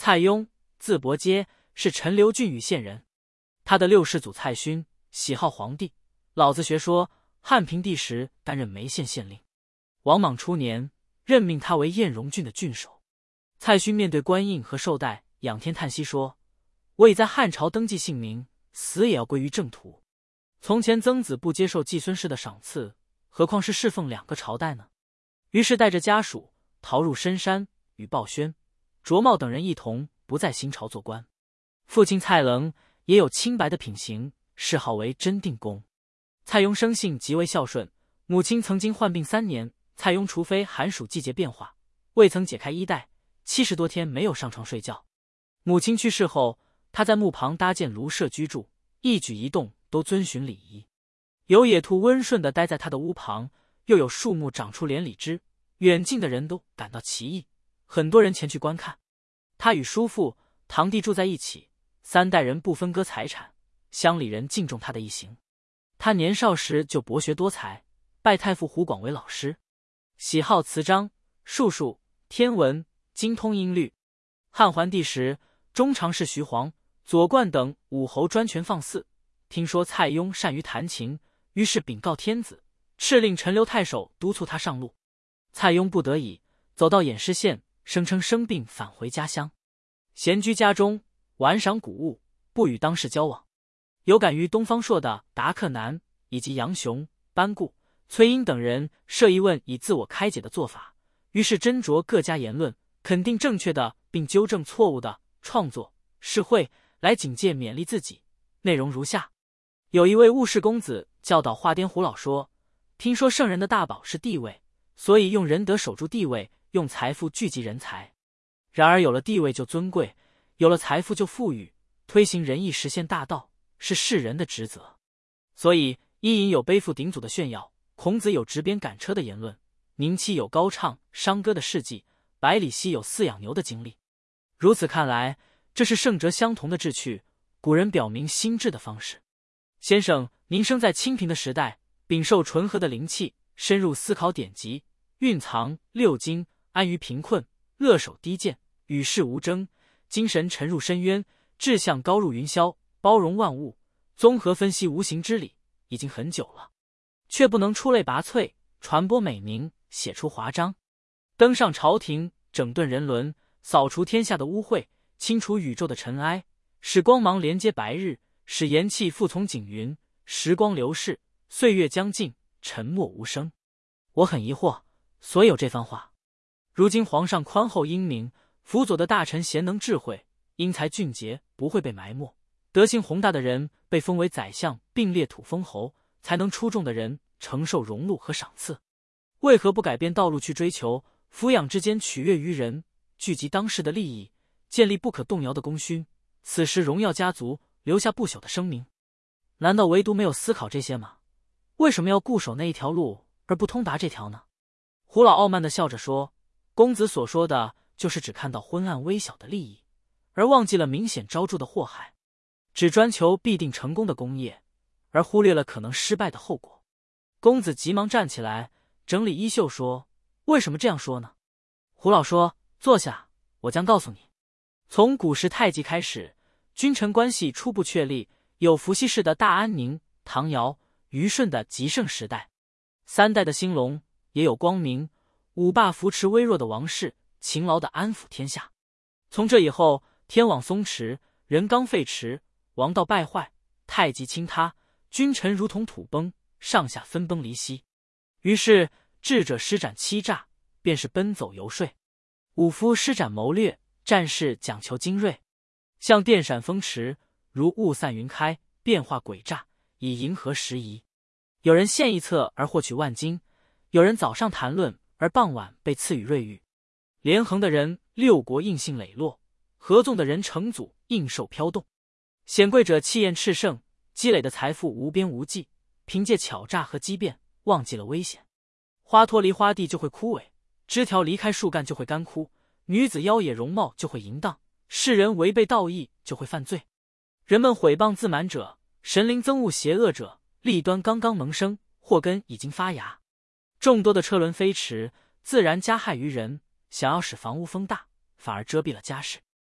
蔡邕，字伯阶，是陈留郡禹县人。他的六世祖蔡勋喜好皇帝，老子学说，汉平帝时担任眉县县令。王莽初年，任命他为燕荣郡的郡守。蔡勋面对官印和绶带，仰天叹息说：“我已在汉朝登记姓名，死也要归于正途。从前曾子不接受季孙氏的赏赐，何况是侍奉2个朝代呢？”于是带着家属逃入深山，与鲍宣、卓茂等人一同不在新朝做官。父亲蔡棱也有清白的品行，谥号为真定公。蔡邕生性极为孝顺，母亲曾经患病3年，蔡邕除非寒暑季节变化，未曾解开衣带，70多天没有上床睡觉。母亲去世后，他在墓旁搭建庐舍居住，一举一动都遵循礼仪。有野兔温顺地待在他的屋旁，又有树木长出连理枝，远近的人都感到奇异，很多人前去观看。他与叔父、堂弟住在一起，3代人不分割财产，乡里人敬重他的一行。他年少时就博学多才，拜太傅胡广为老师，喜好辞章、术数、天文，精通音律。汉桓帝时，中常侍徐晃、左冠等武侯专权放肆，听说蔡邕善于弹琴，于是禀告天子，敕令陈留太守督促他上路。蔡邕不得已，走到偃师县，声称生病返回家乡，闲居家中，玩赏古物，不与当世交往。有感于东方朔的达克南以及杨雄、班固、崔莺等人设疑问以自我开解的做法，于是斟酌各家言论，肯定正确的并纠正错误的，创作释会来警戒勉励自己。内容如下：有一位悟世公子教导华颠胡老说，听说圣人的大宝是地位，所以用仁德守住地位，用财富聚集人才。然而有了地位就尊贵，有了财富就富裕，推行仁义实现大道是世人的职责。所以伊尹有背负鼎祖的炫耀，孔子有执鞭赶车的言论，宁戚有高唱商歌的事迹，百里奚有饲养牛的经历。如此看来，这是圣哲相同的志趣，古人表明心智的方式。先生，您生在清贫的时代，禀受纯和的灵气，深入思考典籍，蕴藏六经，安于贫困，扼守低贱，与世无争，精神沉入深渊，志向高入云霄，包容万物，综合分析无形之理，已经很久了，却不能出类拔萃，传播美名，写出华章，登上朝廷，整顿人伦，扫除天下的污秽，清除宇宙的尘埃，使光芒连接白日，使炎气复从景云。时光流逝，岁月将尽，沉默无声。我很疑惑，所以有这番话。如今皇上宽厚英明，辅佐的大臣贤能智慧，英才俊杰，不会被埋没。德行宏大的人被封为宰相，并列土封侯，才能出众的人承受荣禄和赏赐。为何不改变道路去追求，抚养之间取悦于人，聚集当世的利益，建立不可动摇的功勋，此时荣耀家族，留下不朽的声名？难道唯独没有思考这些吗？为什么要固守那一条路，而不通达这条呢？胡老傲慢地笑着说，公子所说的就是只看到昏暗微小的利益，而忘记了明显招致的祸害，只专求必定成功的功业，而忽略了可能失败的后果。公子急忙站起来，整理衣袖说，为什么这样说呢？胡老说，坐下，我将告诉你。从古时太极开始，君臣关系初步确立，有伏羲氏的大安宁，唐尧、虞舜的极盛时代，3代的兴隆，也有光明，五霸扶持微弱的王室，勤劳地安抚天下。从这以后，天网松弛，人纲废弛，王道败坏，太极倾塌，君臣如同土崩，上下分崩离析。于是智者施展欺诈，便是奔走游说；武夫施展谋略，战士讲求精锐。像电闪风驰，如雾散云开，变化诡诈，以迎合时宜。有人献一策而获取万金，有人早上谈论而傍晚被赐予瑞玉。连横的人六国印信磊落，合纵的人成祖应受飘动。显贵者气焰炽盛，积累的财富无边无际，凭借巧诈和机变，忘记了危险。花脱离花地就会枯萎，枝条离开树干就会干枯，女子妖冶容貌就会淫荡，世人违背道义就会犯罪。人们毁谤自满者，神灵憎恶邪恶者，利端刚刚萌生，祸根已经发芽。众多的车轮飞驰，自然加害于人，想要使房屋风大，反而遮蔽了家事。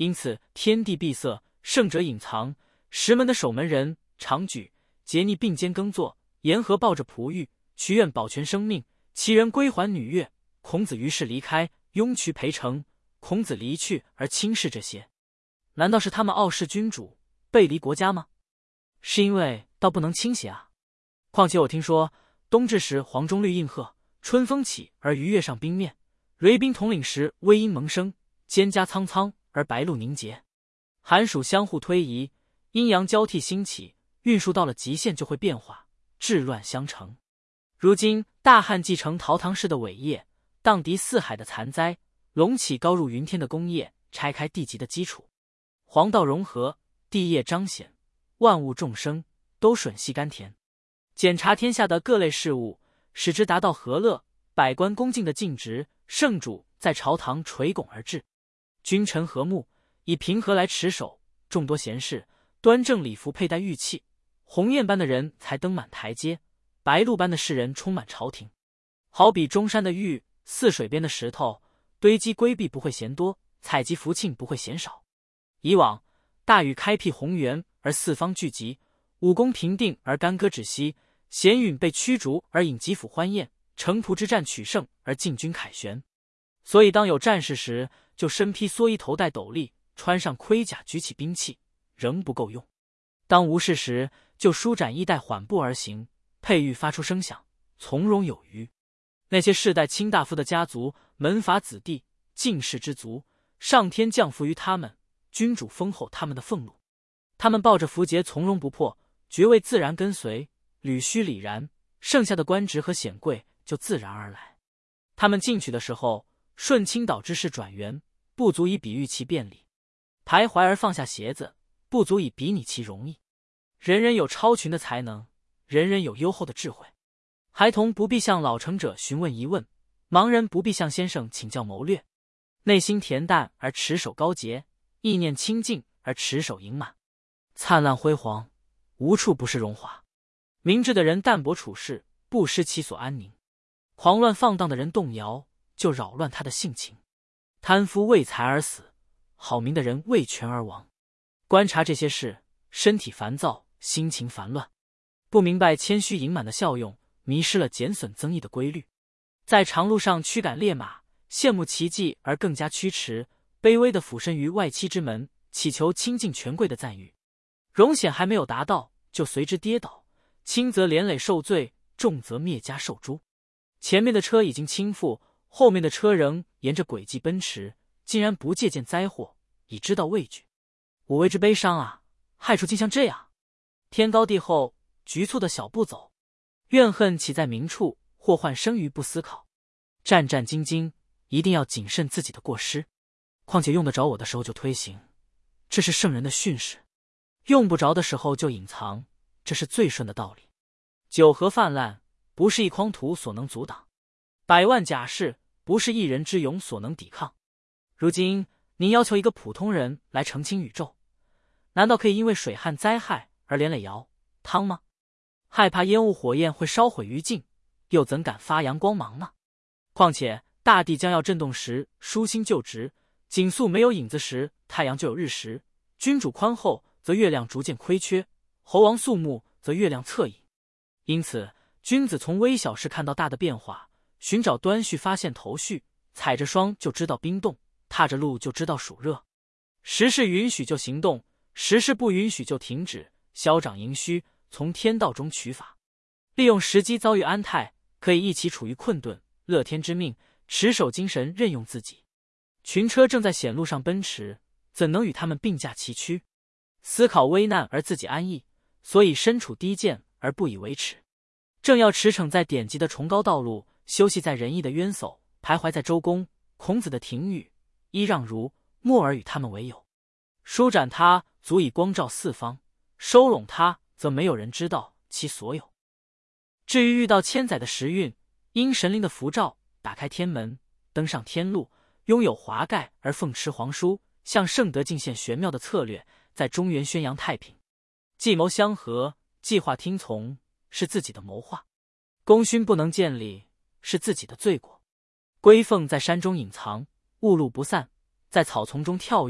因此天地闭塞，圣者隐藏。石门的守门人常举桀逆并肩耕作，沿河抱着璞玉，祈愿保全生命。其人归还女乐，孔子于是离开，雍渠陪城。孔子离去而轻视这些，难道是他们傲视君主，背离国家吗？是因为道不能倾斜啊。况且我听说，冬至时黄钟律应和，春风起而鱼跃上冰面，蕤宾统领时微阴萌生，蒹葭苍苍而白露凝结。寒暑相互推移，阴阳交替兴起，运输到了极限就会变化，治乱相承。如今大汉继承陶唐氏的伟业，荡涤四海的残灾，隆起高入云天的功业，拆开地级的基础，黄道融合，地业彰显，万物众生都吮吸甘甜。检查天下的各类事物，使之达到和乐，百官恭敬的尽职。圣主在朝堂垂拱而治，君臣和睦，以平和来持守。众多贤士端正礼服，佩戴玉器，鸿雁般的人才登满台阶，白鹭般的士人充满朝廷。好比中山的玉，泗水边的石头，堆积规避不会嫌多，采集福庆不会嫌少。以往大禹开辟宏源而四方聚集，武功平定而干戈止息，贤允被驱逐而引吉府欢宴，城濮之战取胜而进军凯旋。所以当有战事时，就身披蓑衣，头戴斗笠，穿上盔甲，举起兵器，仍不够用。当无事时，就舒展衣带，缓步而行，佩玉发出声响，从容有余。那些世代卿大夫的家族，门阀子弟，进士之族，上天降福于他们，君主丰厚他们的俸禄，他们抱着符节从容不迫，爵位自然跟随，履虚礼然，剩下的官职和显贵就自然而来。他们进取的时候，顺倾倒之势转圆，不足以比喻其便利；徘徊而放下鞋子，不足以比拟其容易。人人有超群的才能，人人有优厚的智慧。孩童不必向老成者询问疑问，盲人不必向先生请教谋略。内心恬淡而持守高洁，意念清净而持守盈满。灿烂辉煌，无处不是荣华。明智的人淡泊处世，不失其所安宁；狂乱放荡的人动摇，就扰乱他的性情。贪夫为财而死，好名的人为权而亡。观察这些事，身体烦躁，心情烦乱，不明白谦虚盈满的效用，迷失了减损增益的规律。在长路上驱赶烈马，羡慕奇迹而更加驱驰，卑微的俯身于外戚之门，祈求亲近权贵的赞誉。荣显还没有达到，就随之跌倒，轻则连累受罪，重则灭家受诛。前面的车已经倾覆，后面的车仍沿着轨迹奔驰，竟然不借鉴灾祸，已知道畏惧。我为之悲伤啊，害处竟像这样。天高地厚，局促的小步走，怨恨岂在明处，祸患生于不思考。战战兢兢，一定要谨慎自己的过失。况且用得着我的时候就推行，这是圣人的训示；用不着的时候就隐藏，这是最顺的道理。酒河泛滥，不是一匡土所能阻挡；百万甲士，不是一人之勇所能抵抗。如今您要求一个普通人来澄清宇宙，难道可以因为水旱灾害而连累尧汤吗？害怕烟雾火焰会烧毁于尽，又怎敢发扬光芒呢？况且大地将要震动时，舒心就直；景肃没有影子时，太阳就有日食；君主宽厚，则月亮逐渐亏缺；侯王肃穆，则月亮侧影。因此君子从微小事看到大的变化，寻找端绪发现头绪，踩着霜就知道冰冻，踏着路就知道暑热。时势允许就行动，时势不允许就停止，消长盈虚，从天道中取法。利用时机遭遇安泰，可以一起处于困顿，乐天之命，持守精神，任用自己。群车正在险路上奔驰，怎能与他们并驾齐驱？思考危难而自己安逸，所以身处低贱而不以为耻。正要驰骋在典籍的崇高道路，休息在仁义的渊薮，徘徊在周公、孔子的庭宇，揖让如默而与他们为友。舒展他，足以光照四方；收拢他，则没有人知道其所有。至于遇到千载的时运，因神灵的符照，打开天门，登上天路，拥有华盖而奉持皇书，向圣德进献玄妙的策略，在中原宣扬太平。计谋相合，计划听从，是自己的谋划；功勋不能建立，是自己的罪过。龟凤在山中隐藏，误路不散，在草丛中跳跃，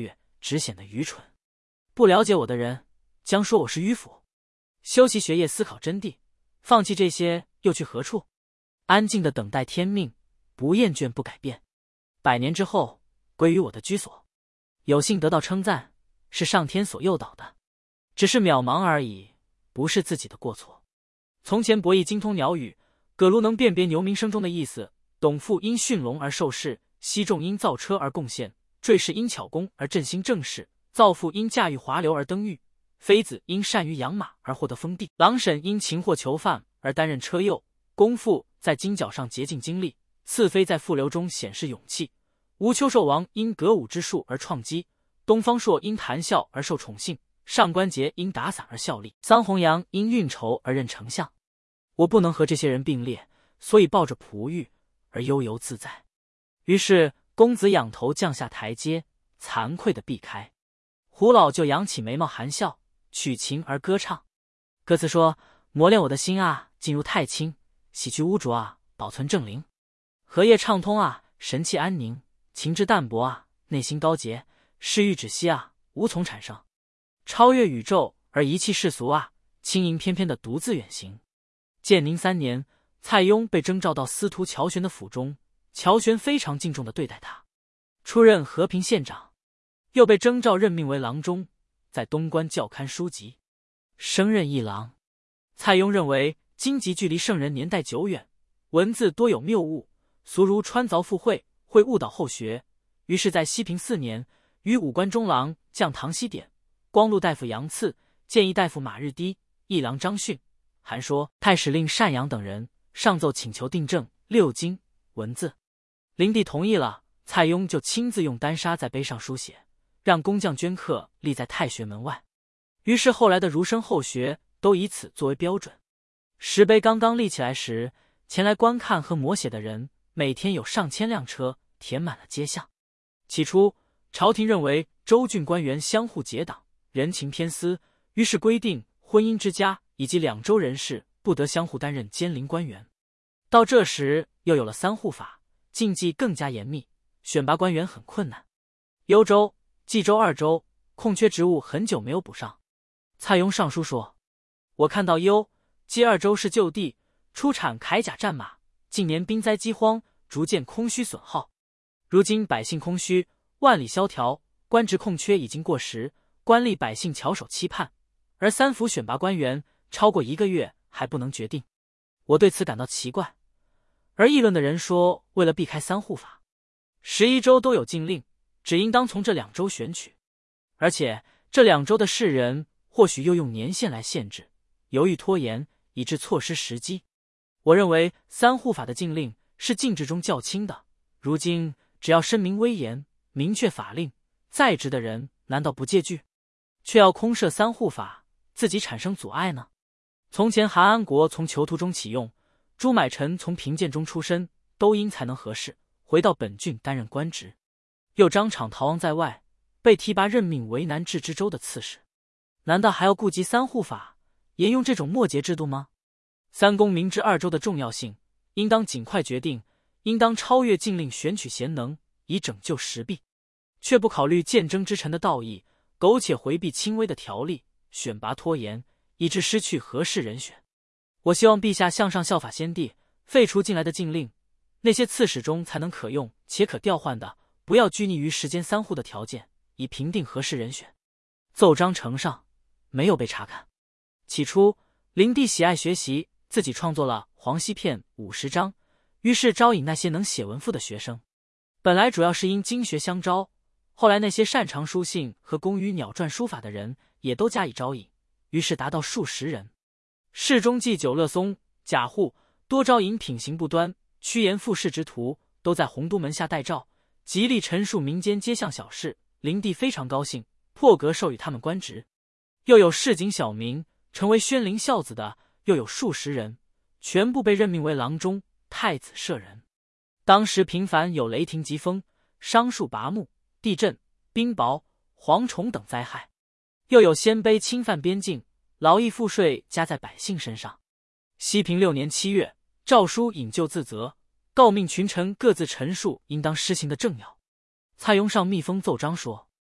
只显得愚蠢。不了解我的人将说我是迂腐。修习学业，思考真谛，放弃这些又去何处？安静的等待天命，不厌倦，不改变。100年之后归于我的居所。有幸得到称赞，是上天所诱导的，只是渺茫而已，不是自己的过错。从前伯益精通鸟语，葛卢能辨别牛鸣声中的意思，董父因驯龙而受事，西仲因造车而贡献，坠氏因巧工而振兴政事，造父因驾驭华流而登玉，妃子因善于养马而获得封地，郎婶因擒获囚犯而担任车右，公父在金角上竭尽精力，次妃在妇流中显示勇气，吴秋寿王因歌舞之术而创基，东方朔因谈笑而受宠幸，上官桀因打伞而效力，桑弘羊因运筹而任丞相。我不能和这些人并列，所以抱着璞玉而悠游自在。于是公子仰头降下台阶，惭愧地避开。胡老就扬起眉毛含笑，取琴而歌唱。歌词说：磨练我的心啊，进入太清，洗去污浊啊，保存正灵。荷叶畅通啊，神气安宁，情志淡泊啊，内心高洁，嗜欲止息啊，无从产生。超越宇宙而遗弃世俗啊，轻盈翩翩的独自远行。建宁3年，蔡邕被征召到司徒乔玄的府中，乔玄非常敬重地对待他，出任和平县长，又被征召任命为郎中，在东关校勘书籍，升任议郎。蔡邕认为经籍距离圣人年代久远，文字多有谬误，俗如穿凿附会，会误导后学，于是在西平4年，与武官中郎将唐熙典、光禄大夫杨赐、谏议大夫马日低、议郎张训、还说太史令单阳等人上奏请求订正6经文字。灵帝同意了，蔡邕就亲自用丹砂在碑上书写，让工匠镌刻立在太学门外。于是后来的儒生后学都以此作为标准。石碑刚刚立起来时，前来观看和摹写的人每天有上千辆车填满了街巷。起初朝廷认为州郡官员相互结党，人情偏私，于是规定婚姻之家以及两州人士不得相互担任监临官员。到这时又有了3户法，禁忌更加严密，选拔官员很困难。幽州、冀州2州空缺职务很久没有补上。蔡邕上书说：我看到幽、冀2州是旧地，出产铠甲战马，近年兵灾饥荒，逐渐空虚损耗。如今百姓空虚，万里萧条，官职空缺已经过时，官吏百姓翘首期盼，而3府选拔官员超过1个月还不能决定。我对此感到奇怪。而议论的人说，为了避开3户法，11州都有禁令，只应当从这2州选取，而且这2州的士人或许又用年限来限制，犹豫拖延，以致错失时机。我认为3户法的禁令是禁制中较轻的，如今只要声明威严，明确法令，在职的人难道不戒惧？却要空设3户法，自己产生阻碍呢？从前韩安国从囚徒中启用，朱买臣从贫贱中出身，都因才能合适，回到本郡担任官职。又张敞逃亡在外，被提拔任命为南治之州的刺史，难道还要顾及3户法，沿用这种末节制度吗？三公明知2州的重要性，应当尽快决定，应当超越禁令，选取贤能，以拯救时弊，却不考虑谏争之臣的道义，苟且回避轻微的条例，选拔拖延，以致失去合适人选。我希望陛下向上效法先帝，废除进来的禁令，那些刺史中才能可用且可调换的，不要拘泥于时间3户的条件，以评定合适人选。奏章呈上，没有被查看。起初灵帝喜爱学习，自己创作了黄溪片50章，于是招引那些能写文赋的学生。本来主要是因经学相招，后来那些擅长书信和工于鸟篆书法的人也都加以招引，于是达到数十人。侍中记九乐松、贾护多招引品行不端、趋炎附势之徒，都在洪都门下待诏，极力陈述民间街巷小事。灵帝非常高兴，破格授予他们官职。又有市井小民成为宣灵孝子的，又有数十人，全部被任命为郎中、太子舍人。当时频繁有雷霆疾风、桑树拔木、地震、冰雹、蝗虫等灾害，又有鲜卑侵犯边境，劳役赋税加在百姓身上。西平6年7月，诏书引咎自责，告命群臣各自陈述应当施行的政要。蔡邕上密封奏章说：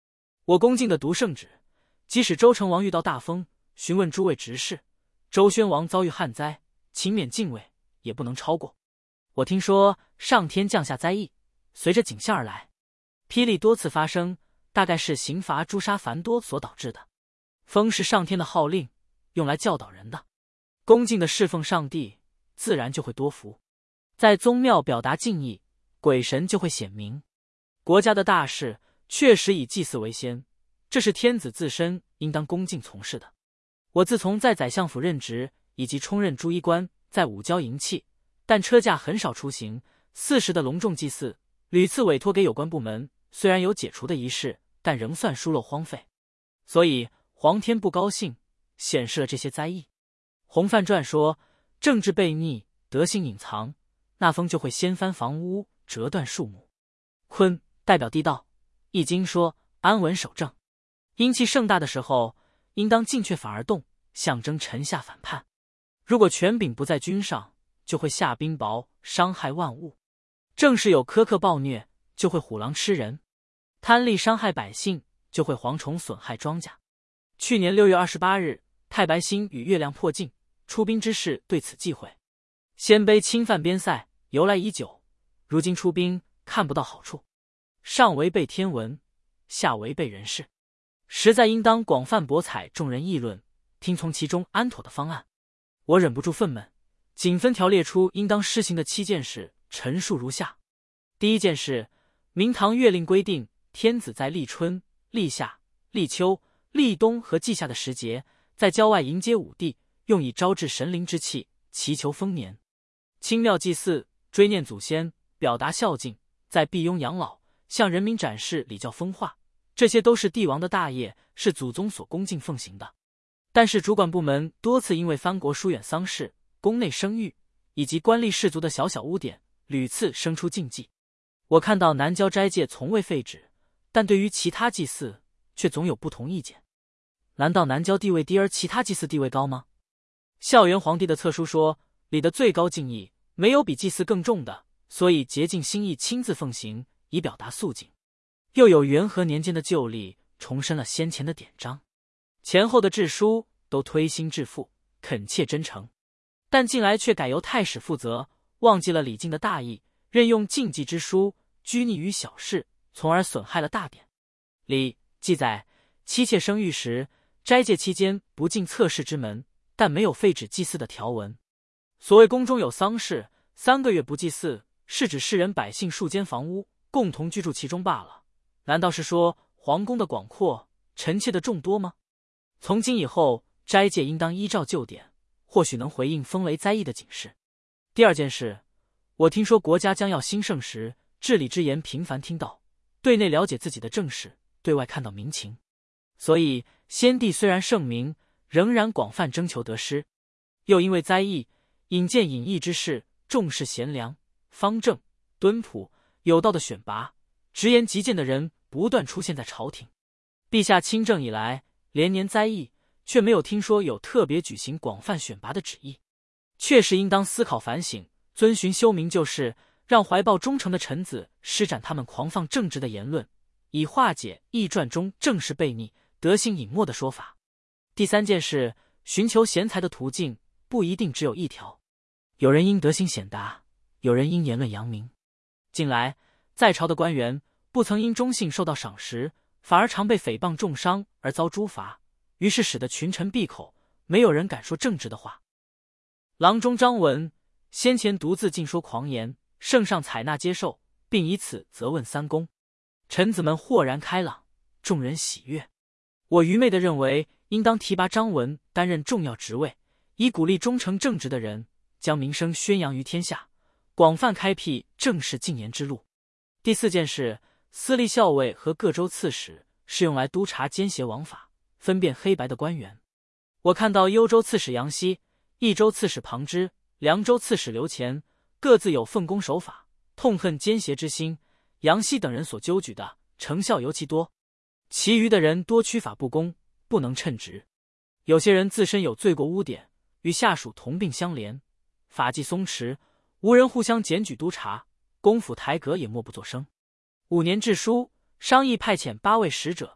我恭敬地读圣旨，即使周成王遇到大风，询问诸位执事，周宣王遭遇旱灾，请免敬畏，也不能超过。我听说上天降下灾异，随着景象而来，霹雳多次发生，大概是刑罚诛杀繁多所导致的。风是上天的号令，用来教导人的。恭敬地侍奉上帝，自然就会多福。在宗庙表达敬意，鬼神就会显明。国家的大事确实以祭祀为先，这是天子自身应当恭敬从事的。我自从在宰相府任职，以及充任朱衣官，在武交营器，但车驾很少出行，40的隆重祭祀屡次委托给有关部门，虽然有解除的仪式，但仍算疏漏荒废。所以皇天不高兴，显示了这些灾异。洪范传说，政治悖逆，德性隐藏，那风就会掀翻房屋，折断树木。坤代表地道，易经说安稳守正，阴气盛大的时候，应当尽却反而动，象征臣下反叛。如果权柄不在君上，就会下冰雹，伤害万物。正是有苛刻暴虐，就会虎狼吃人；贪利伤害百姓，就会蝗虫损害庄稼。去年6月28日，太白星与月亮破镜，出兵之事对此忌讳。鲜卑侵犯边塞，由来已久，如今出兵看不到好处，上违背天文，下违背人事，实在应当广泛博采众人议论，听从其中安妥的方案。我忍不住愤懑，仅分条列出应当施行的7件事，陈述如下。第一件事，明唐月令规定，天子在立春、立夏、立秋、立冬和季夏的时节，在郊外迎接武帝，用以招致神灵之气，祈求丰年。清庙祭祀，追念祖先，表达孝敬，在庇雍养老，向人民展示礼教风化，这些都是帝王的大业，是祖宗所恭敬奉行的。但是主管部门多次因为藩国疏远丧事、宫内生育以及官吏士族的小小污点，屡次生出禁忌。我看到南郊斋戒从未废止，但对于其他祭祀却总有不同意见。难道南郊地位低而其他祭祀地位高吗？孝元皇帝的册书说，礼的最高敬意没有比祭祀更重的，所以竭尽心意亲自奉行，以表达肃敬。又有元和年间的旧例，重申了先前的典章。前后的制书都推心置腹，恳切真诚，但近来却改由太史负责，忘记了礼敬的大义，任用禁忌之书，拘泥于小事，从而损害了大典。礼记载，妻妾生育时，斋戒期间不进侧室之门，但没有废止祭祀的条文。所谓宫中有丧事，3个月不祭祀，是指世人百姓数间房屋，共同居住其中罢了。难道是说皇宫的广阔，臣妾的众多吗？从今以后，斋戒应当依照旧典，或许能回应风雷灾异的警示。第二件事，我听说国家将要兴盛时，治理之言频繁听到，对内了解自己的政事，对外看到民情。所以先帝虽然圣明，仍然广泛征求得失。又因为灾异，引荐隐逸之士，重视贤良、方正、敦朴、有道的选拔，直言极谏的人不断出现在朝廷。陛下亲政以来，连年灾异，却没有听说有特别举行广泛选拔的旨意，确实应当思考反省，遵循修明旧事，让怀抱忠诚的臣子施展他们狂放正直的言论，以化解易传中政事悖逆、德性隐没的说法。第三件事，寻求贤才的途径不一定只有一条，有人因德行显达，有人因言论扬名。近来在朝的官员不曾因忠信受到赏识，反而常被诽谤重伤而遭诛罚，于是使得群臣闭口，没有人敢说正直的话。郎中张文先前独自尽说狂言，圣上采纳接受，并以此责问三公，臣子们豁然开朗，众人喜悦。我愚昧地认为，应当提拔张文担任重要职位，以鼓励忠诚正直的人，将名声宣扬于天下，广泛开辟正式进言之路。第四件事，司隶校尉和各州刺史是用来督察奸邪枉法、分辨黑白的官员。我看到幽州刺史杨希、益州刺史庞之、凉州刺史刘乾各自有奉公守法、痛恨奸邪之心。杨希等人所纠举的成效尤其多，其余的人多屈法不公，不能称职。有些人自身有罪过污点，与下属同病相怜，法纪松弛，无人互相检举督察，公府台阁也默不作声。5年制书，商议派遣8位使者，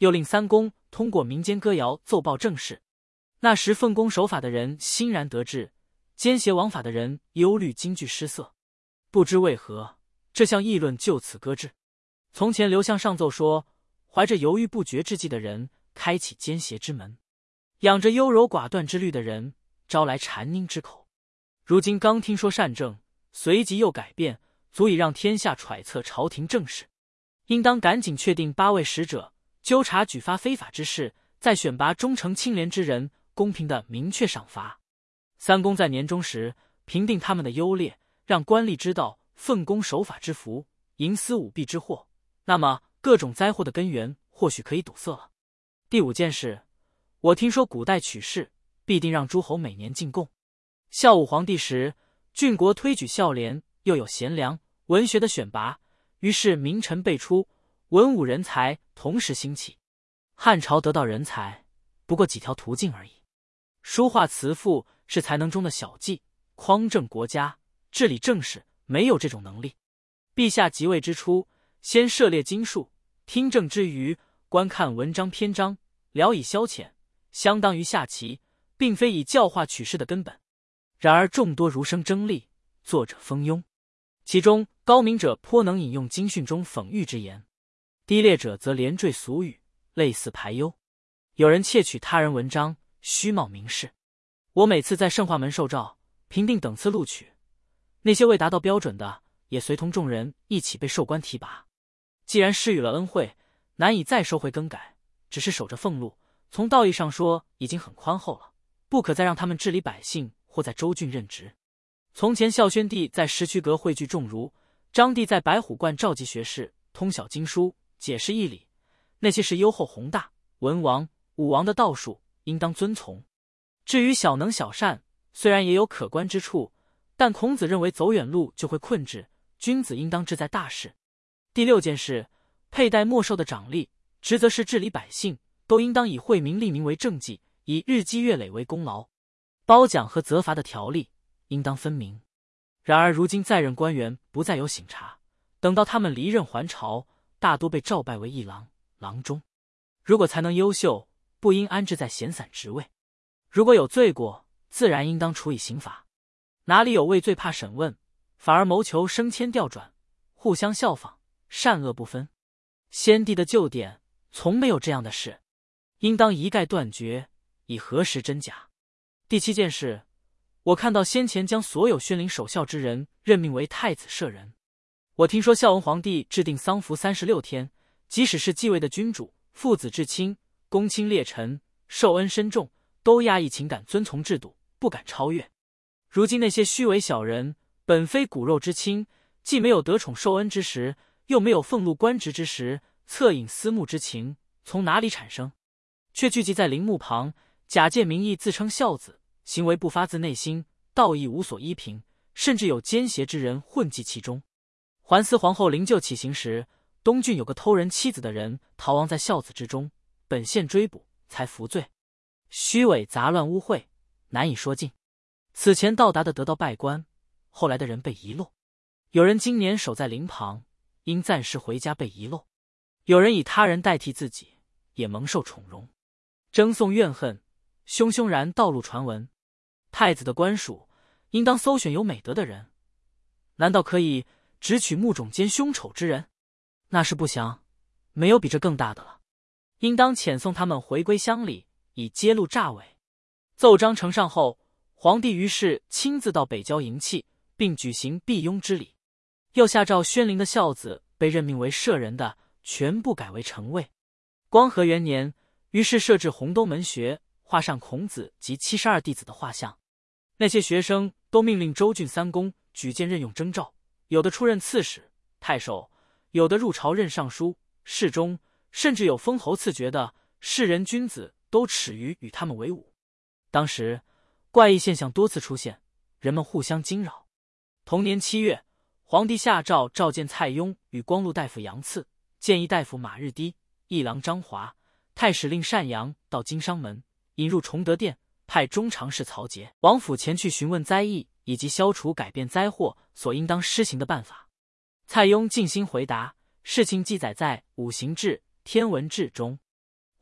又令三公通过民间歌谣奏报政事。那时奉公守法的人欣然得志，奸邪枉法的人忧虑京剧失色。不知为何，这项议论就此搁置。从前刘向上奏说，怀着犹豫不决之计的人开启奸邪之门，养着优柔寡断之虑的人招来谗佞之口。如今刚听说善政，随即又改变，足以让天下揣测朝廷政事。应当赶紧确定8位使者，纠察举发非法之事，再选拔忠诚清廉之人，公平的明确赏罚。三公在年终时评定他们的优劣，让官吏知道奉公守法之福，营私舞弊之祸，那么各种灾祸的根源或许可以堵塞了。第5件事，我听说古代取士必定让诸侯每年进贡。孝武皇帝时，郡国推举孝廉，又有贤良、文学的选拔，于是名臣辈出，文武人才同时兴起。汉朝得到人才，不过几条途径而已。书画词赋是才能中的小技，匡正国家、治理政事没有这种能力。陛下即位之初，先涉猎经术，听政之余，观看文章篇章，聊以消遣，相当于下棋，并非以教化取士的根本。然而众多儒生争利，作者蜂拥，其中高明者颇能引用经训中讽喻之言，低劣者则连缀俗语，类似排忧。有人窃取他人文章，虚冒名士。我每次在圣化门受诏，评定等次录取，那些未达到标准的，也随同众人一起被授官提拔。既然施予了恩惠，难以再收回更改，只是守着俸禄，从道义上说已经很宽厚了，不可再让他们治理百姓或在州郡任职。从前孝宣帝在石渠阁汇聚众儒，张帝在白虎观召集学士，通晓经书，解释义理，那些是优厚宏大、文王、武王的道术，应当遵从。至于小能小善，虽然也有可观之处，但孔子认为走远路就会困滞，君子应当志在大事。第6件事，佩戴没收的奖励，职责是治理百姓，都应当以惠民利民为政绩，以日积月累为功劳。褒奖和责罚的条例应当分明。然而如今在任官员不再有省察，等到他们离任还朝，大多被召拜为议郎、郎中。如果才能优秀，不应安置在闲散职位；如果有罪过，自然应当处以刑罚。哪里有畏罪怕审问，反而谋求升迁调转，互相效仿，善恶不分？先帝的旧典从没有这样的事，应当一概断绝，以核实真假。第7件事，我看到先前将所有宣灵守孝之人任命为太子舍人。我听说孝文皇帝制定丧服36天，即使是继位的君主、父子至亲、公卿列臣，受恩深重，都压抑情感，遵从制度，不敢超越。如今那些虚伪小人，本非骨肉之亲，既没有得宠受恩之时，又没有俸禄官职之时，恻隐私慕之情从哪里产生？却聚集在陵墓旁，假借名义自称孝子，行为不发自内心，道义无所依凭，甚至有奸邪之人混迹其中。环思皇后灵柩起行时，东郡有个偷人妻子的人逃亡在孝子之中，本县追捕，才服罪。虚伪杂乱污秽，难以说尽。此前到达的得到拜官，后来的人被遗漏。有人今年守在陵旁，因暂时回家被遗漏；有人以他人代替自己，也蒙受宠荣。争讼怨恨，汹汹然道路传闻。太子的官署应当搜选有美德的人，难道可以只取目种间凶丑之人？那是不祥，没有比这更大的了。应当遣送他们回归乡里，以揭露诈伪。奏章呈上后，皇帝于是亲自到北郊迎讫，并举行辟雍之礼。又下诏宣灵的孝子被任命为舍人的，全部改为丞尉。光和元年，于是设置洪都门学，画上孔子及72弟子的画像。那些学生都命令州郡三公举荐任用征召，有的出任刺史、太守，有的入朝任尚书、侍中，甚至有封侯赐爵的，士人君子都耻于与他们为伍。当时怪异现象多次出现，人们互相惊扰。同年7月，皇帝下诏召见蔡邕与光禄大夫杨赐、谏议大夫马日低、议郎张华、太史令单阳到经商门，引入崇德殿，派中常侍曹节往府前去询问灾异以及消除改变灾祸所应当施行的办法。蔡邕尽心回答，事情记载在《五行志》《天文志》中。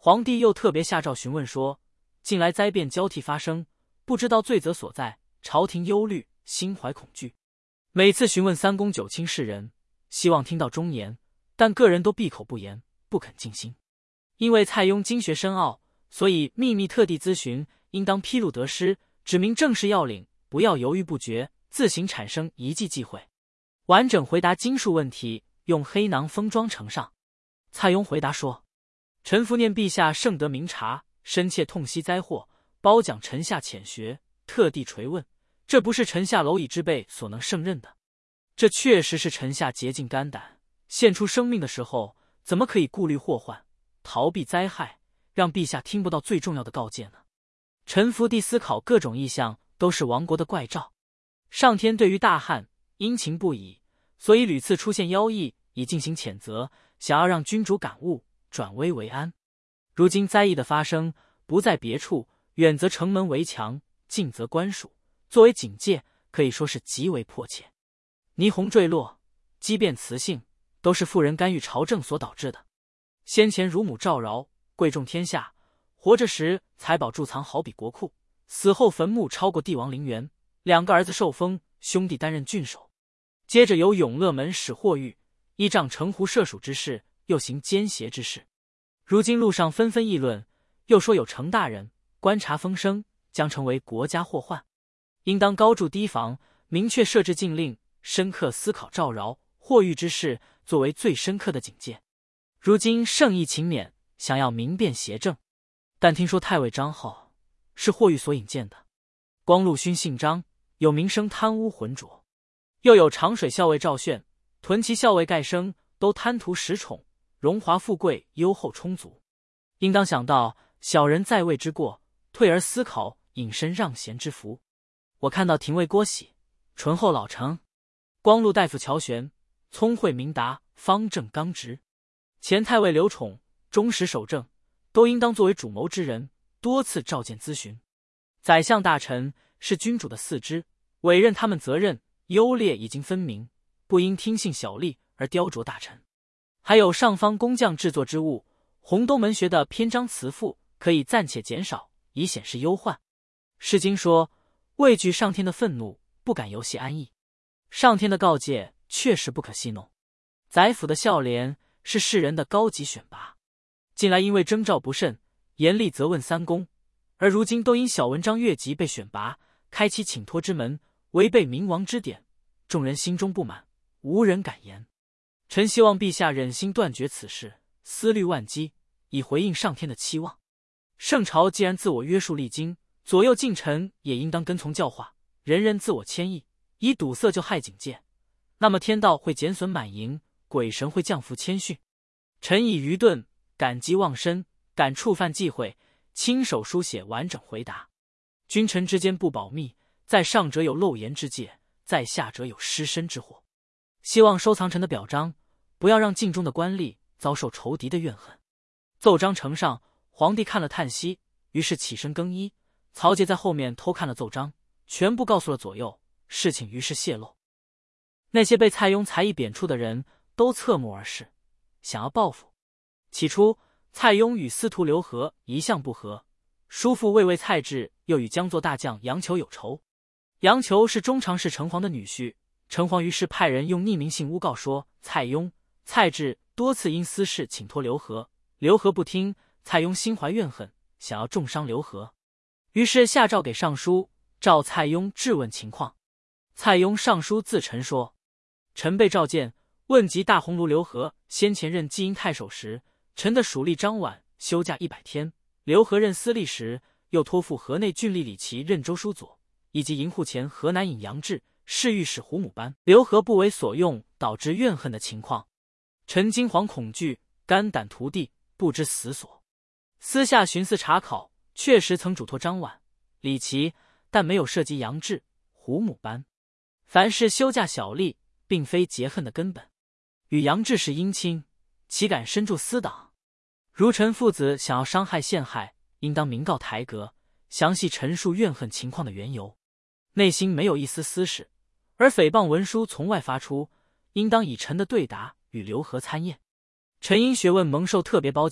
皇帝又特别下诏询问说，近来灾变交替发生，不知道罪责所在，朝廷忧虑，心怀恐惧。每次询问三公九卿世人，希望听到忠言，但个人都闭口不言，不肯尽心。因为蔡邕经学深奥，所以秘密特地咨询，应当披露得失，指明正事要领，不要犹豫不决，自行产生一忌忌讳。完整回答经术问题，用黑囊封装呈上。蔡邕回答说，臣服念陛下圣德明察，深切痛惜灾祸，褒奖臣下浅学，特地垂问，这不是臣下蝼蚁之辈所能胜任的。这确实是臣下竭尽肝胆，献出生命的时候，怎么可以顾虑祸患，逃避灾害，让陛下听不到最重要的告诫呢？臣伏地思考各种异象，都是亡国的怪兆。上天对于大汉殷勤不已，所以屡次出现妖异，以进行谴责，想要让君主感悟，转危为安。如今灾异的发生，不在别处，远则城门围墙，近则官署，作为警戒，可以说是极为迫切。霓虹坠落，畸变雌性，都是妇人干预朝政所导致的。先前乳母赵娆贵重天下，活着时财宝贮藏好比国库，死后坟墓超过帝王陵园，2个儿子受封，兄弟担任郡守。接着由永乐门使霍玉依仗城湖射蜀之事，又行奸邪之事。如今路上纷纷议论，又说有程大人观察风声，将成为国家祸患，应当高筑堤防，明确设置禁令，深刻思考赵娆、霍玉之事，作为最深刻的警戒。如今圣意勤勉，想要明辨邪正，但听说太尉张浩是霍玉所引荐的。光禄勋姓张，有名声贪污浑浊，又有长水校尉赵炫、屯骑校尉盖生，都贪图实宠，荣华富贵优厚充足。应当想到小人在位之过，退而思考隐身让贤之福。我看到廷尉郭喜醇厚老成，光禄大夫乔玄聪慧明达，方正刚直，前太尉刘宠忠实守正，都应当作为主谋之人，多次召见咨询。宰相大臣是君主的四肢，委任他们责任优劣已经分明，不应听信小吏而雕琢大臣。还有上方工匠制作之物，洪东门学的篇章词赋，可以暂且减少，以显示忧患。诗经说，畏惧上天的愤怒，不敢游戏安逸。上天的告诫确实不可戏弄。宰辅的孝廉是世人的高级选拔，近来因为征召不慎，严厉责问三公，而如今都因小文章越级被选拔，开启请托之门，违背明王之典，众人心中不满，无人敢言。臣希望陛下忍心断绝此事，思虑万机，以回应上天的期望。圣朝既然自我约束励精，左右近臣也应当跟从教化，人人自我谦抑，以堵塞就害警戒，那么天道会减损满盈，鬼神会降服谦逊。臣以愚钝，敢激忘身，敢触犯忌讳，亲手书写完整回答。君臣之间不保密，在上者有漏言之戒，在下者有失身之祸。希望收藏臣的表彰，不要让境中的官吏遭受仇敌的怨恨。奏章呈上，皇帝看了叹息，于是起身更衣。曹节在后面偷看了奏章，全部告诉了左右，事情于是泄露。那些被蔡邕才艺贬黜的人都侧目而视，想要报复。起初蔡邕与司徒刘和一向不和，叔父卫尉蔡质又与江作大将杨求有仇。杨求是中常侍城隍的女婿，城隍于是派人用匿名信诬告说蔡邕、蔡质多次因私事请托刘和，刘和不听，蔡邕心怀怨恨，想要重伤刘和，于是下诏给尚书，召蔡邕质问情况。蔡邕上书自陈说，臣被召见，问及大鸿胪刘和先前任济阴太守时，臣的属吏张琬休假100天，刘和任司隶时，又托付河内郡吏李琦任州书左，以及营户前河南尹杨志侍御史胡母班，刘和不为所用，导致怨恨的情况。臣惊惶恐惧，肝胆涂地，不知死所。私下寻思查考，确实曾嘱托张琬、李琦，但没有涉及杨志、胡母班。凡是休假小吏，并非结恨的根本。与杨志是姻亲，岂敢身助私党？如臣父子想要伤害陷害，应当明告台阁，详细陈述怨恨情况的缘由。内心没有一丝私事，而诽谤文书从外发出，应当以臣的对答与刘和参验。臣因学问蒙受特别褒奖，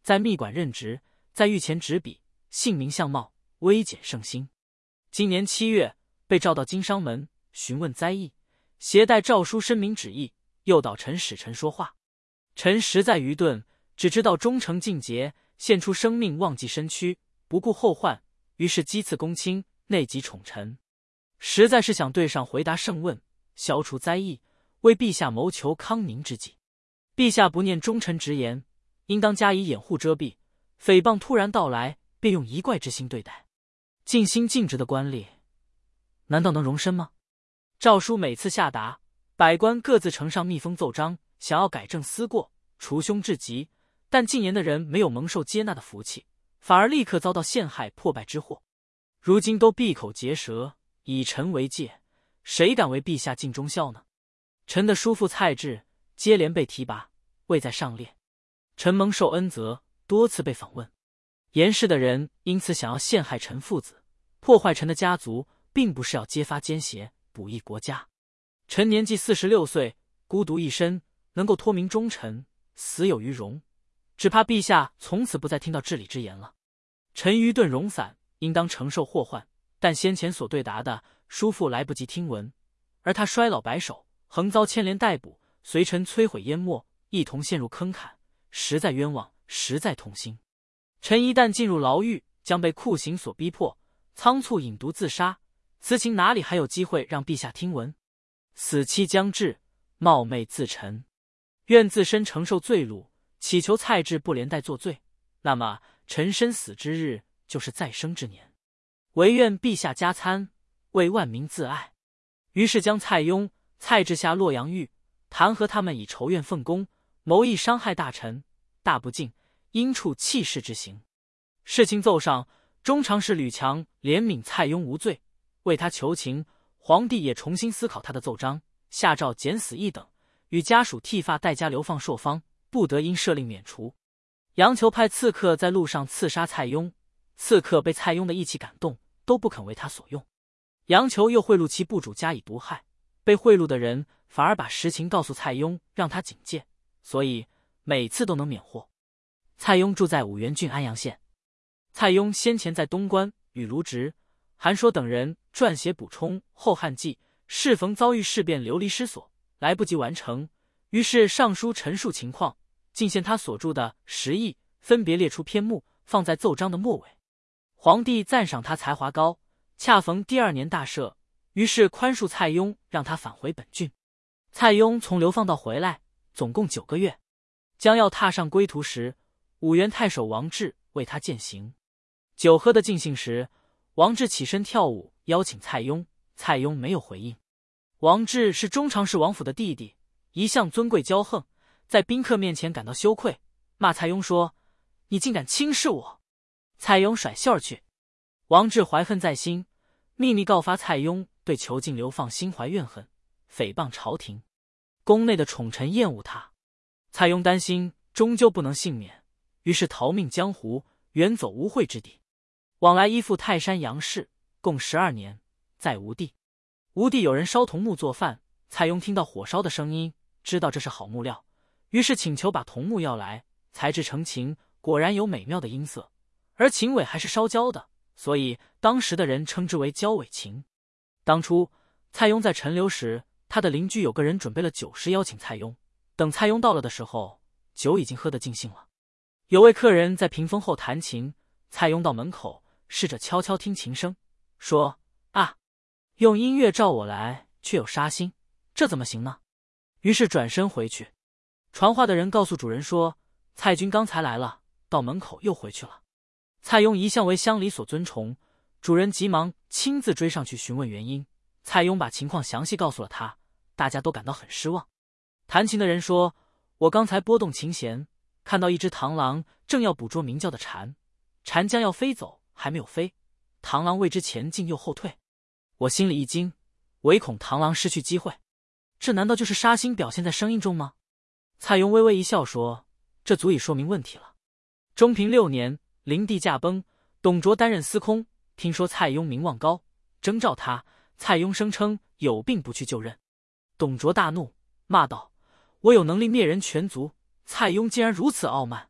在秘馆任职，在御前执笔，姓名相貌微简圣心。今年7月被召到经商门询问灾异，携带诏书申明旨意，诱导臣使臣说话。臣实在愚钝，只知道忠诚尽节，献出生命，忘记身躯，不顾后患，于是讥刺公卿，内急宠臣。实在是想对上回答圣问，消除灾异，为陛下谋求康宁之计。陛下不念忠臣直言，应当加以掩护遮蔽，诽谤突然到来，便用一怪之心对待。尽心尽职的官吏，难道能容身吗？诏书每次下达，百官各自呈上密封奏章，想要改正思过，除凶治吉，但进言的人没有蒙受接纳的福气，反而立刻遭到陷害破败之祸。如今都闭口结舌，以臣为戒，谁敢为陛下尽忠孝呢？臣的叔父蔡骘接连被提拔，位在上列。臣蒙受恩泽，多次被访问。严氏的人因此想要陷害臣父子，破坏臣的家族，并不是要揭发奸邪，补益国家。臣年纪46岁，孤独一身，能够托名忠臣，死有余荣，只怕陛下从此不再听到治理之言了。臣愚钝冗散，应当承受祸患，但先前所对答的，叔父来不及听闻，而他衰老白首，横遭牵连逮捕，随臣摧毁淹没，一同陷入坑坎，实在冤枉，实在痛心。臣一旦进入牢狱，将被酷刑所逼迫，仓促饮毒自杀，此情哪里还有机会让陛下听闻？死期将至，冒昧自陈，愿自身承受罪戮，祈求蔡骘不连带作罪。那么臣身死之日，就是再生之年。唯愿陛下加参，为万民自爱。于是将蔡邕、蔡骘下洛阳狱，弹劾他们以仇怨奉公，谋议伤害大臣，大不敬，应处弃市之刑。事情奏上，中常侍吕强怜悯蔡邕无罪，为他求情。皇帝也重新思考他的奏章，下诏减死一等，与家属剃发代家流放朔方，不得因赦令免除。杨求派刺客在路上刺杀蔡邕，刺客被蔡邕的义气感动，都不肯为他所用。杨求又贿赂其部主加以毒害，被贿赂的人反而把实情告诉蔡邕，让他警戒，所以每次都能免祸。蔡邕住在五原郡安阳县。蔡邕先前在东关与卢植、韩说等人撰写补充《后汉纪》，适逢遭遇事变流离失所，来不及完成，于是上书陈述情况，进献他所著的10义，分别列出篇目，放在奏章的末尾。皇帝赞赏他才华高，恰逢第2年大赦，于是宽恕蔡邕，让他返回本郡。蔡邕从流放到回来，总共9个月。将要踏上归途时，五原太守王志为他饯行。酒喝得尽兴时，王志起身跳舞，邀请蔡邕，蔡邕没有回应。王志是中常侍王府的弟弟，一向尊贵骄横，在宾客面前感到羞愧，骂蔡邕说：“你竟敢轻视我！”蔡邕甩袖而去。王志怀恨在心，秘密告发蔡邕对囚禁流放心怀怨恨，诽谤朝廷。宫内的宠臣厌恶他，蔡邕担心终究不能幸免，于是逃命江湖，远走无会之地。往来依附泰山杨氏，共12年，在吴地。吴地有人烧桐木做饭，蔡邕听到火烧的声音，知道这是好木料，于是请求把桐木要来，裁制成琴，果然有美妙的音色，而琴尾还是烧焦的，所以当时的人称之为焦尾琴。当初蔡邕在陈留时，他的邻居有个人准备了酒食邀请蔡邕，等蔡邕到了的时候，酒已经喝得尽兴了。有位客人在屏风后弹琴，蔡邕到门口，试着悄悄听琴声，说：“啊，用音乐召我来，却有杀心，这怎么行呢？”于是转身回去。传话的人告诉主人说：“蔡君刚才来了，到门口又回去了。”蔡邕一向为乡里所尊崇，主人急忙亲自追上去询问原因。蔡邕把情况详细告诉了他，大家都感到很失望。弹琴的人说：“我刚才拨动琴弦，看到一只螳螂正要捕捉鸣叫的蝉，蝉将要飞走，还没有飞，螳螂为之前进又后退，我心里一惊，唯恐螳螂失去机会。这难道就是杀心表现在声音中吗？”蔡邕微微一笑说：“这足以说明问题了。”中平6年，灵帝驾崩，董卓担任司空，听说蔡邕名望高，征召他，蔡邕声称有病不去就任。董卓大怒，骂道：“我有能力灭人全族，蔡邕竟然如此傲慢，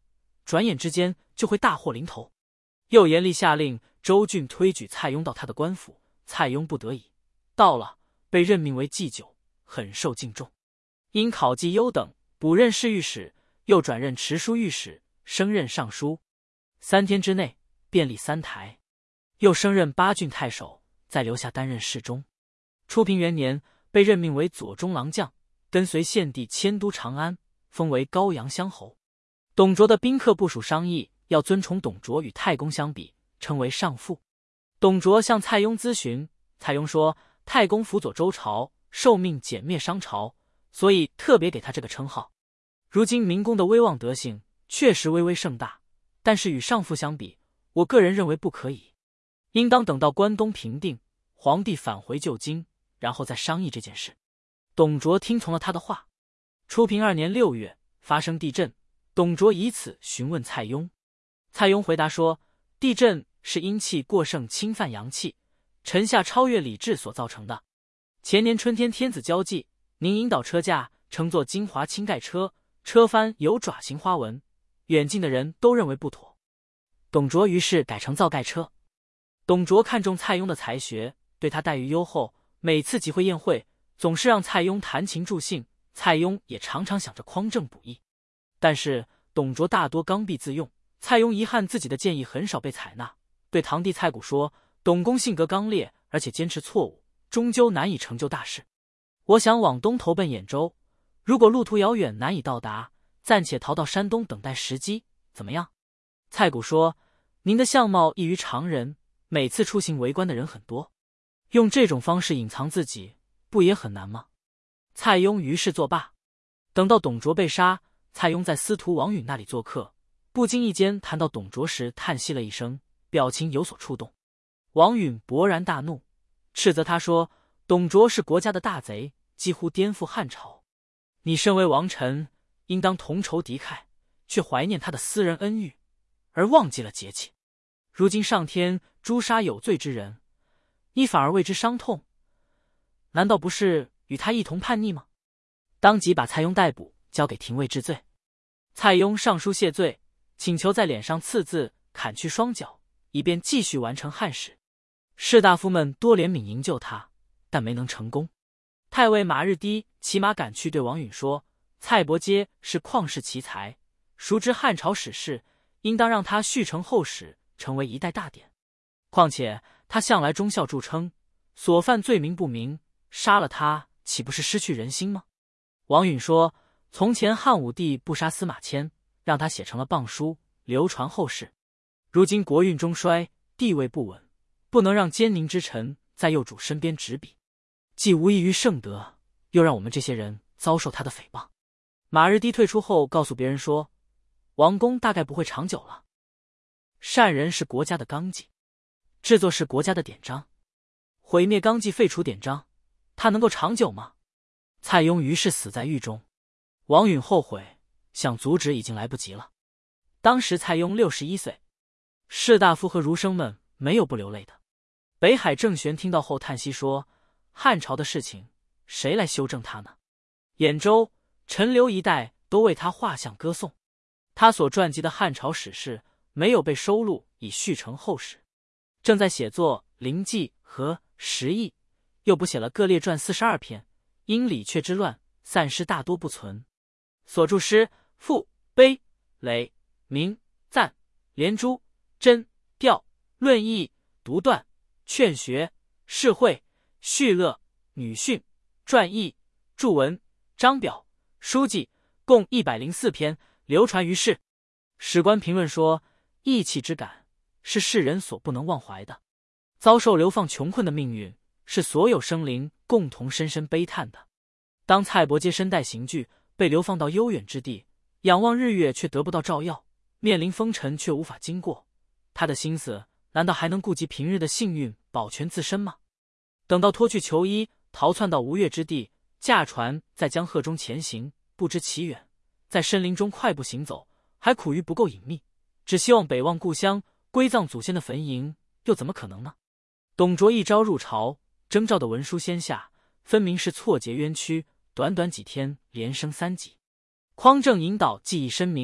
转眼之间就会大祸临头。又严厉下令周俊推举蔡邕到他的官府，蔡邕不得已到了，被任命为祭酒，很受敬重。因考绩优等，补任侍御史，又转任持书御史，升任尚书。3天之内便立3台，又升任8郡太守，再留下担任侍中。初平元年，被任命为左中郎将，跟随献帝迁都长安，封为高阳乡侯。董卓的宾客部属商议，要尊崇董卓与太公相比，称为上父。董卓向蔡邕咨询，蔡邕说太公辅佐周朝，受命歼灭商朝，所以特别给他这个称号。如今明公的威望德行确实巍巍盛大，但是与上父相比，我个人认为不可以，应当等到关东平定，皇帝返回旧京，然后再商议这件事。董卓听从了他的话。初平2年6月发生地震，董卓以此询问蔡邕。蔡邕回答说，地震是阴气过盛侵犯阳气，臣下超越礼制所造成的。前年春天天子交际，您引导车驾乘坐金华青盖车，车帆有爪形花纹，远近的人都认为不妥。董卓于是改成造盖车。董卓看中蔡邕的才学，对他待遇优厚，每次集会宴会总是让蔡邕弹琴助兴，蔡邕也常常想着匡正补益。但是董卓大多刚愎自用，蔡邕遗憾自己的建议很少被采纳，对堂弟蔡谷说，董公性格刚烈，而且坚持错误，终究难以成就大事。我想往东投奔兖州，如果路途遥远难以到达，暂且逃到山东等待时机，怎么样？蔡谷说，您的相貌异于常人，每次出行围观的人很多，用这种方式隐藏自己，不也很难吗？蔡邕于是作罢。等到董卓被杀，蔡邕在司徒王允那里做客，不经意间谈到董卓时叹息了一声，表情有所触动。王允勃然大怒，斥责他说，董卓是国家的大贼，几乎颠覆汉朝，你身为王臣，应当同仇敌忾，却怀念他的私人恩遇，而忘记了节气。如今上天诛杀有罪之人，你反而为之伤痛，难道不是与他一同叛逆吗？当即把蔡邕逮捕，交给廷尉治罪。蔡邕上书谢罪，请求在脸上刺字，砍去双脚，以便继续完成汉史。士大夫们多怜悯营救他，但没能成功。太尉马日低骑马赶去，对王允说，蔡伯喈是旷世奇才，熟知汉朝史事，应当让他续成后史，成为一代大典。况且他向来忠孝著称，所犯罪名不明，杀了他岂不是失去人心吗？王允说，从前汉武帝不杀司马迁，让他写成了谤书，流传后世。如今国运中衰，地位不稳，不能让奸佞之臣在幼主身边执笔，既无益于圣德，又让我们这些人遭受他的诽谤。马日低退出后告诉别人说，王公大概不会长久了。善人是国家的纲纪，制作是国家的典章，毁灭纲纪，废除典章，他能够长久吗？蔡邕于是死在狱中。王允后悔，想阻止已经来不及了。当时蔡邕61岁，士大夫和儒生们没有不流泪的。北海郑玄听到后叹息说，汉朝的事情谁来修正他呢？兖州、陈留一带都为他画像歌颂，他所传记的汉朝史事没有被收录以续成后史，正在写作《灵记》和《十义》，又补写了各列传42篇，因李阙之乱散失大多不存。所著诗、赋、碑、垒、明、赞、连珠、真、调、论义、独断、劝学、释会、序乐、女训、传义、注文、章表、书记，共104篇，流传于世。史官评论说，义气之感是世人所不能忘怀的，遭受流放穷困的命运是所有生灵共同深深悲叹的。当蔡伯喈身带刑具，被流放到悠远之地，仰望日月却得不到照耀，面临风尘却无法经过，他的心思难道还能顾及平日的幸运，保全自身吗？等到脱去囚衣，逃窜到吴越之地，驾船在江河中前行，不知其远，在深林中快步行走，还苦于不够隐秘，只希望北望故乡，归葬祖先的坟茔，又怎么可能呢？董卓一朝入朝，征召的文书先下，分明是错节冤屈，短短几天连升3级。匡正引导技艺深明，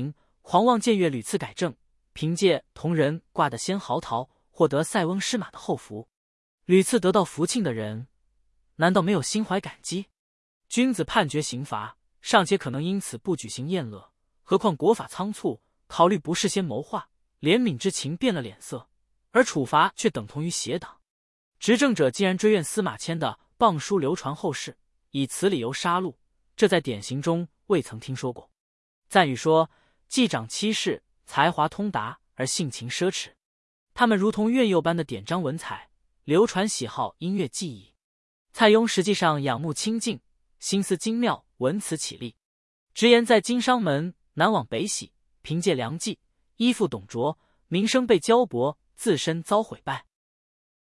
狂妄僭越屡次改正，凭借同人挂的先豪桃，获得塞翁失马的后福。屡次得到福庆的人，难道没有心怀感激？君子判决刑罚，尚且可能因此不举行宴乐，何况国法仓促，考虑不事先谋划，怜悯之情变了脸色，而处罚却等同于邪党。执政者竟然追认司马迁的谤书流传后世，以此理由杀戮，这在典型中未曾听说过。赞语说，既长七世，才华通达而性情奢侈，他们如同苑佑般的典章文采，流传喜好音乐技艺。蔡邕实际上仰慕清静，心思精妙，文辞绮丽，直言在经商门，南往北徙，凭借良计，依附董卓，名声被骄薄，自身遭毁败。